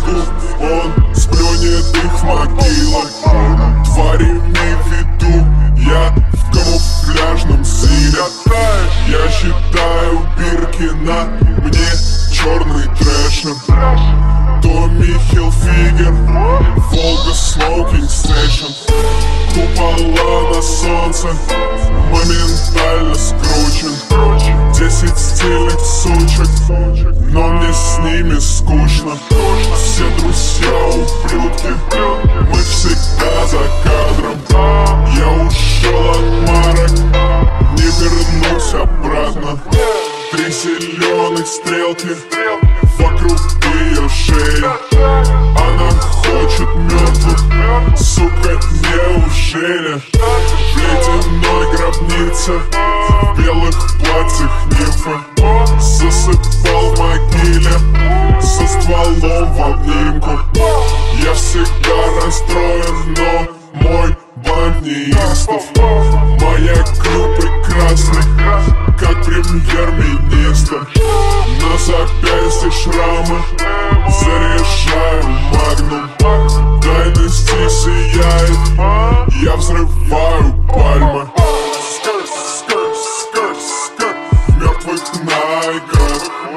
виду, он сплюнет их могилы. Тварями веду я в камуфляжном стиле. Я считаю Биркина мне черный трэшем. Томми Хилфигер, Волга Смоукинг Station. Купола на солнце моментально скручен. 10 стильных сучек, но мне с ними скучно. Все друзья ублюдки, мы всегда за кадром. Я ушел от марок, не вернусь обратно. 3 зеленых стрелки вокруг ее шеи. Она хочет мертвых, сука, неужели? В ледяной гробнице, в белых платьях нимфы. Засыпал в могиле, со стволом в обнимку. Я всегда расстроен, но мой банк неистов. Моя крю прекрасна, как премьер-министр. На запястье шрамы, заряжаю магнум. Дайности сияет, я взрываю пальмы. Скр, скр, скр, скр, в мертвых найках.